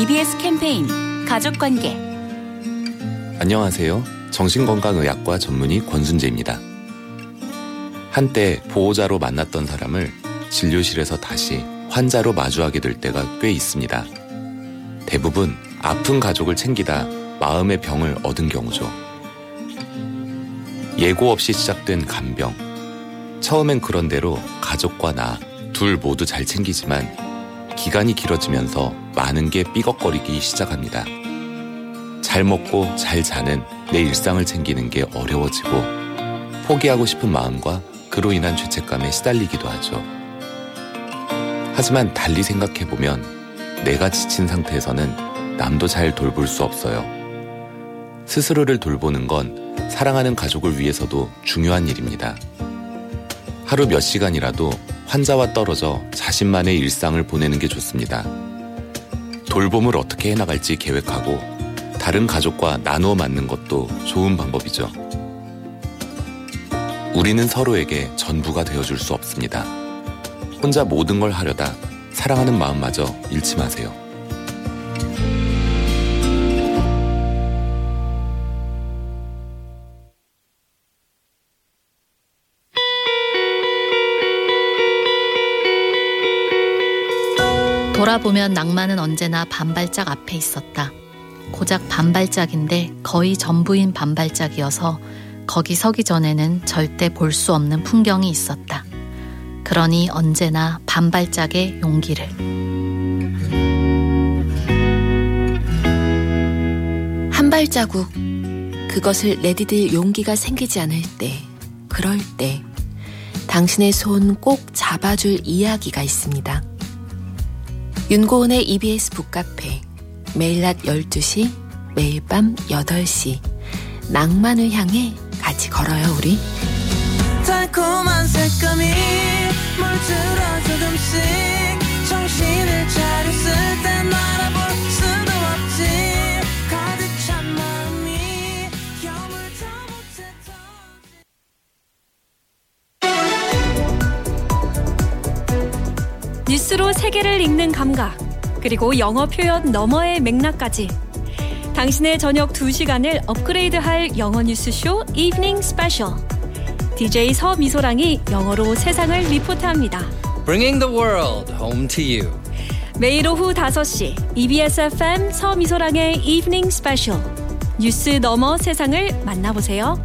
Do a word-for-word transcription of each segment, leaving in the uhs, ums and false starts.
이비에스 캠페인 가족관계. 안녕하세요. 정신건강의학과 전문의 권순재입니다. 한때 보호자로 만났던 사람을 진료실에서 다시 환자로 마주하게 될 때가 꽤 있습니다. 대부분 아픈 가족을 챙기다 마음의 병을 얻은 경우죠. 예고 없이 시작된 간병. 처음엔 그런 대로 가족과 나 둘 모두 잘 챙기지만 기간이 길어지면서 많은 게 삐걱거리기 시작합니다. 잘 먹고 잘 자는 내 일상을 챙기는 게 어려워지고 포기하고 싶은 마음과 그로 인한 죄책감에 시달리기도 하죠. 하지만 달리 생각해보면 내가 지친 상태에서는 남도 잘 돌볼 수 없어요. 스스로를 돌보는 건 사랑하는 가족을 위해서도 중요한 일입니다. 하루 몇 시간이라도 환자와 떨어져 자신만의 일상을 보내는 게 좋습니다. 돌봄을 어떻게 해나갈지 계획하고 다른 가족과 나누어 맞는 것도 좋은 방법이죠. 우리는 서로에게 전부가 되어줄 수 없습니다. 혼자 모든 걸 하려다 사랑하는 마음마저 잃지 마세요. 돌아보면 낭만은 언제나 반발짝 앞에 있었다. 고작 반발짝인데 거의 전부인 반발짝이어서 거기 서기 전에는 절대 볼 수 없는 풍경이 있었다. 그러니 언제나 반발짝의 용기를. 한 발자국, 그것을 내디딜 용기가 생기지 않을 때, 그럴 때 당신의 손 꼭 잡아줄 이야기가 있습니다. 윤고은의 이비에스 북카페, 매일 낮 열두 시, 매일 밤 여덟 시, 낭만을 향해 같이 걸어요 우리. 달콤한 색감이 물들어 조금씩 정신을 차렸을 땐 알아볼 수도 없지. 가득 찬 마음이 여물다 못했던. 뉴스로 세계를 읽는 감각, 그리고 영어 표현 너머의 맥락까지 당신의 저녁 두 시간을 업그레이드할 영어 뉴스쇼 이브닝 스페셜. 디제이 서미소랑이 영어로 세상을 리포트합니다. Bringing the world home to you. 매일 오후 다섯 시 이비에스 에프엠 서미소랑의 이브닝 스페셜. 뉴스 너머 세상을 만나보세요.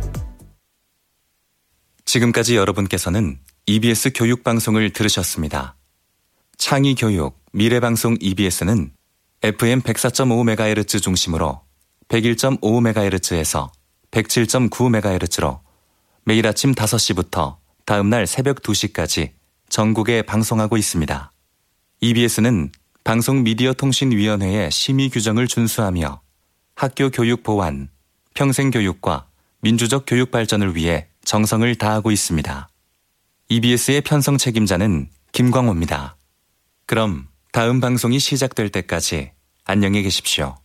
지금까지 여러분께서는 이비에스 교육방송을 들으셨습니다. 창의교육, 미래방송 이비에스는 에프엠 백사 점 오 메가헤르츠 중심으로 백일 점 오 메가헤르츠에서 백칠 점 구 메가헤르츠로 매일 아침 다섯 시부터 다음날 새벽 두 시까지 전국에 방송하고 있습니다. 이비에스는 방송미디어통신위원회의 심의 규정을 준수하며 학교 교육 보완, 평생교육과 민주적 교육 발전을 위해 정성을 다하고 있습니다. 이비에스의 편성 책임자는 김광호입니다. 그럼 다음 방송이 시작될 때까지 안녕히 계십시오.